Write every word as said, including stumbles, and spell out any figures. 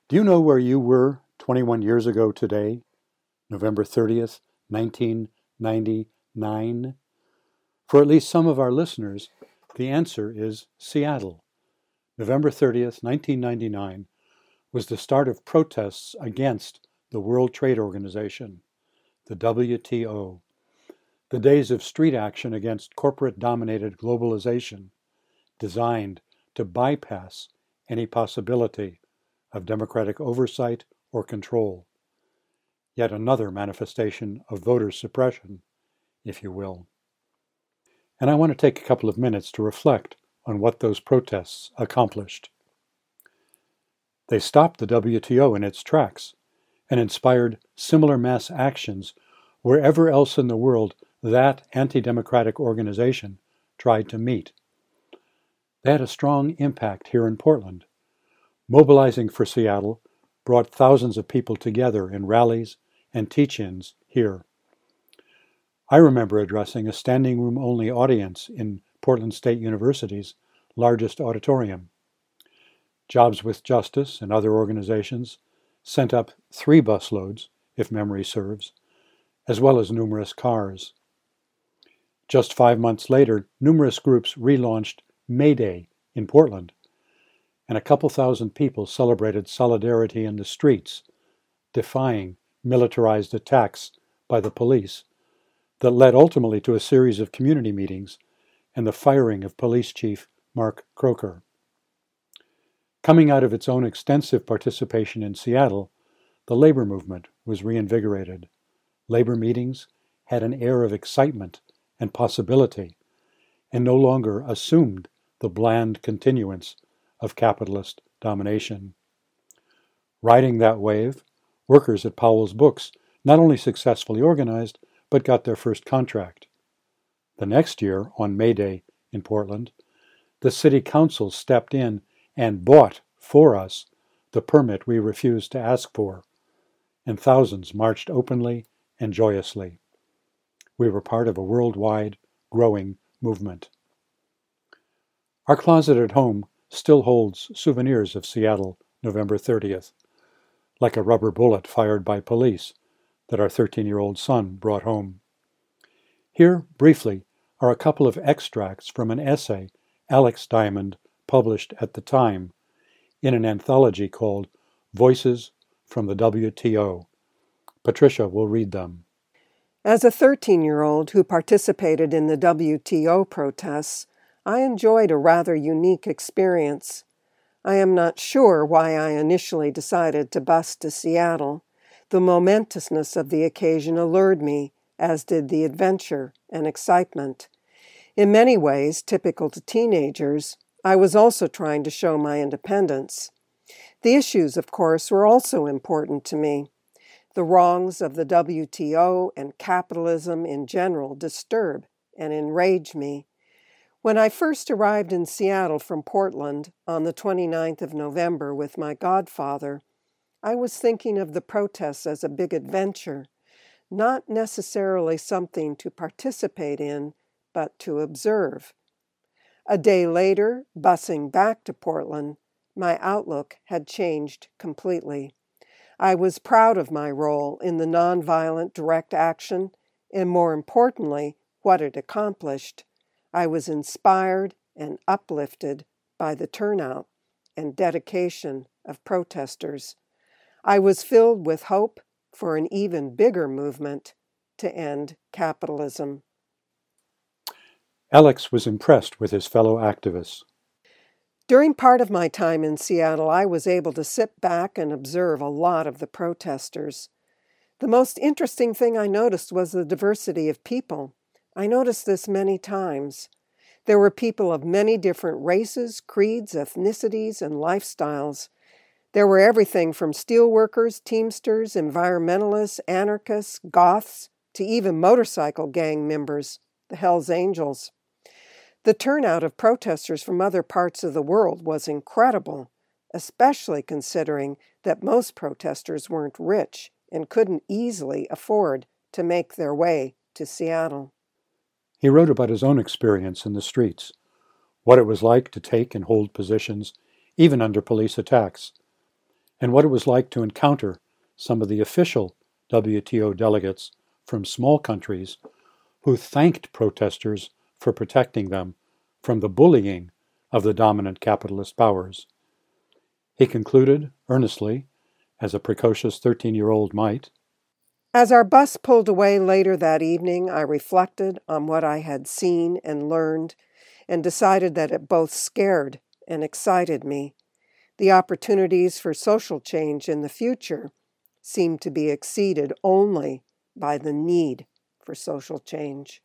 Do you know where you were twenty-one years ago today, November thirtieth, nineteen ninety-nine? For at least some of our listeners, the answer is Seattle. November thirtieth, nineteen ninety-nine was the start of protests against the World Trade Organization, the W T O, the days of street action against corporate-dominated globalization, designed to bypass any possibility of democratic oversight or control. Yet another manifestation of voter suppression, if you will. And I want to take a couple of minutes to reflect on what those protests accomplished. They stopped the W T O in its tracks and inspired similar mass actions wherever else in the world that anti-democratic organization tried to meet. They had a strong impact here in Portland. Mobilizing for Seattle brought thousands of people together in rallies and teach-ins here. I remember addressing a standing room only audience in Portland State University's largest auditorium. Jobs with Justice and other organizations sent up three busloads, if memory serves, as well as numerous cars. Just five months later, numerous groups relaunched May Day in Portland, and a couple thousand people celebrated solidarity in the streets, defying militarized attacks by the police that led ultimately to a series of community meetings and the firing of Police Chief Mark Croker. Coming out of its own extensive participation in Seattle, the labor movement was reinvigorated. Labor meetings had an air of excitement and possibility, and no longer assumed the bland continuance of capitalist domination. Riding that wave, workers at Powell's Books not only successfully organized, but got their first contract. The next year, on May Day in Portland, the city council stepped in and bought for us the permit we refused to ask for, and thousands marched openly and joyously. We were part of a worldwide, growing movement. Our closet at home still holds souvenirs of Seattle, November thirtieth, like a rubber bullet fired by police that our thirteen-year-old son brought home. Here, briefly, are a couple of extracts from an essay Alex Diamond published at the time in an anthology called Voices from the W T O. Patricia will read them. As a thirteen-year-old who participated in the W T O protests, I enjoyed a rather unique experience. I am not sure why I initially decided to bus to Seattle. The momentousness of the occasion allured me, as did the adventure and excitement. In many ways, typical to teenagers, I was also trying to show my independence. The issues, of course, were also important to me. The wrongs of the W T O and capitalism in general disturb and enrage me. When I first arrived in Seattle from Portland on the twenty-ninth of November with my godfather, I was thinking of the protests as a big adventure, not necessarily something to participate in, but to observe. A day later, busing back to Portland, my outlook had changed completely. I was proud of my role in the nonviolent direct action, and more importantly, what it accomplished. I was inspired and uplifted by the turnout and dedication of protesters. I was filled with hope for an even bigger movement to end capitalism. Alex was impressed with his fellow activists. During part of my time in Seattle, I was able to sit back and observe a lot of the protesters. The most interesting thing I noticed was the diversity of people. I noticed this many times. There were people of many different races, creeds, ethnicities, and lifestyles. There were everything from steelworkers, teamsters, environmentalists, anarchists, goths, to even motorcycle gang members, the Hells Angels. The turnout of protesters from other parts of the world was incredible, especially considering that most protesters weren't rich and couldn't easily afford to make their way to Seattle. He wrote about his own experience in the streets, what it was like to take and hold positions, even under police attacks, and what it was like to encounter some of the official W T O delegates from small countries who thanked protesters for protecting them from the bullying of the dominant capitalist powers. He concluded earnestly, as a precocious thirteen-year-old might. As our bus pulled away later that evening, I reflected on what I had seen and learned and decided that it both scared and excited me. The opportunities for social change in the future seemed to be exceeded only by the need for social change.